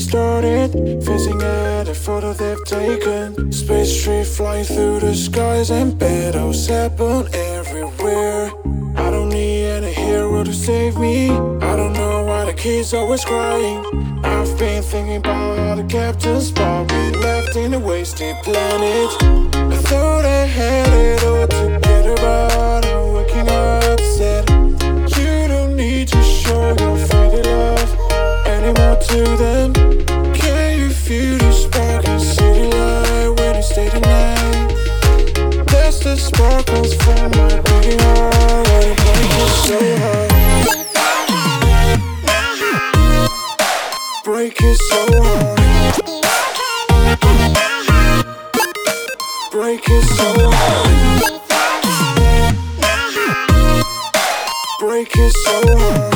started, facing at a photo they've taken. Space tree flying through the skies and battles happen everywhere. I don't need any hero to save me. I don't know why the kid's always crying. I've been thinking about how the captain spot we left in a wasted planet. I thought I had it all together, but I'm waking up sad. You don't need to show your faded love anymore to them. Can you feel the spark and see the light when you stay the night? That's the sparkles from my beating heart, when it breaks so hard. Break it so hard. Break it so hard. Break it so hard.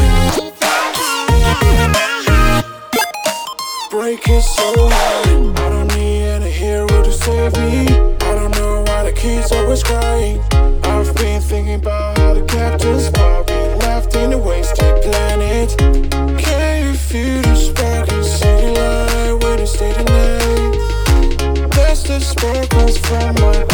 Break it so hard. I don't need any hero to save me. I don't know why the kid's always crying. I've been thinking about how the captain's spot we left in a wasted planet. Can you feel the spark and see the light when you stay the night? That's the sparkles from my